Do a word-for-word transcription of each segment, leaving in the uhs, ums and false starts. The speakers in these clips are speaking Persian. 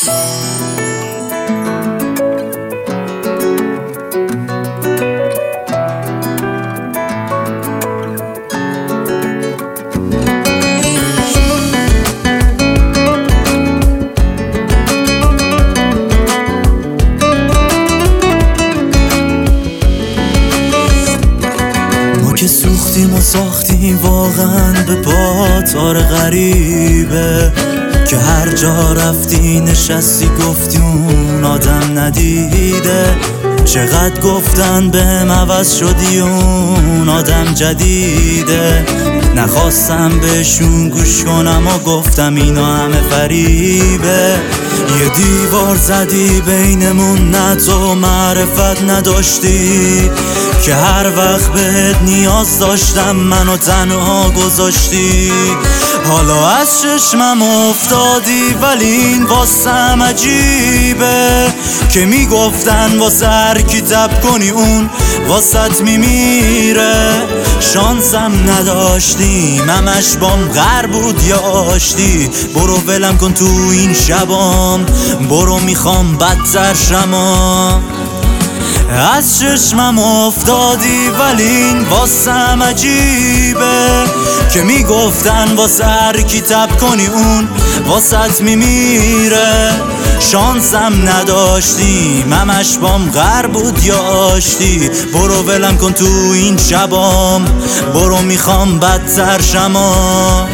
که سوختیم و ساختیم واقعا به پاتار غریبه، که هر جا رفتی نشستی گفتی اون آدم ندیده. چقدر گفتن بهم عوض شدی اون آدم جدیده، نخواستم بهشون گوش کنم و گفتم اینا همه فریبه. یه دیوار زدی بینمون، نه تو معرفت نداشتی که هر وقت بهت نیاز داشتم منو تنها گذاشتی. حالا از چشمم افتادی ولی این واسم عجیبه، که میگفتن واسه هر کی تب کنی اون واسط میمیره. شانسم نداشتیم همش بام غر بود یا آشتی. برو ولم کن تو این شبام، برو میخوام بدتر شما. از چشمم افتادی ولی این واسم عجیبه، که میگفتن واسه هر کی تب کنی اون واسط میمیره. شانسم نداشتیم همش بام غر بود یا آشتی. برو ولم کن تو این شبام، برو میخوام بدتر شما.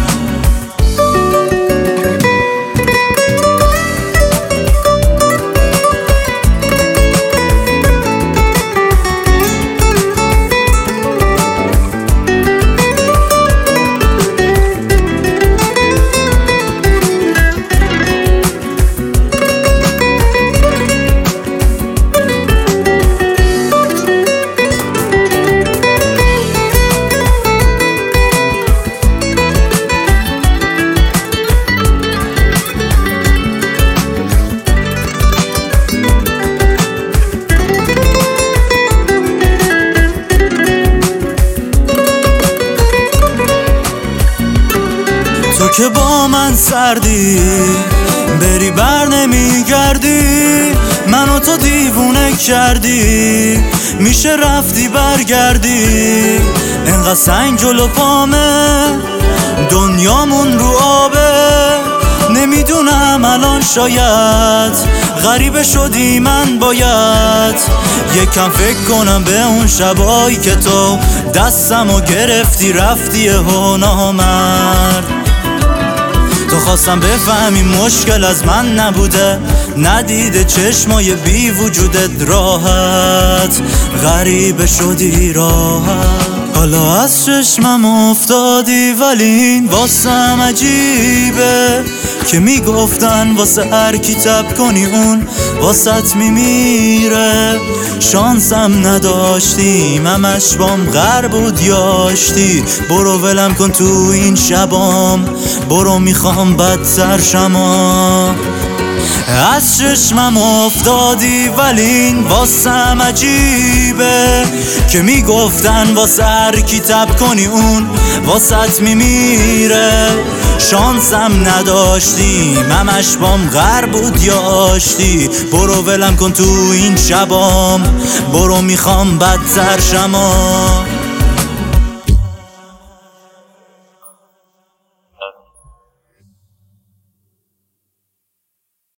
تو که با من سردی بری بر نمیگردی، منو تو دیوونه کردی، میشه رفتی برگردی. انقدر سنگ جلو پامه دنیامون رو آبه، نمیدونم الان شاید غریبه شدی. من باید یکم فکر کنم به اون شبایی که تو دستمو گرفتی رفتی ها نامرد. تو خواستم بفهمی مشکل از من نبوده، ندیده چشمای بی وجودت راحت غریبه شدی راحت. حالا از چشمم افتادی ولی این واسم عجیبه، که میگفتن واسه هر کی تب کنی اون واسط میمیره. شانسم نداشتیم همش بام غر بود یا آشتی. برو ولم کن تو این شبام، برو میخوام بدتر شما. از چشمم افتادی ولی این واسم عجیبه، که میگفتن واسه هر کی تب کنی اون واسط میمیره. شانسم نداشتیم همش بام غر بود یا آشتی. برو ولم کن تو این شبام، برو میخوام بدتر شما.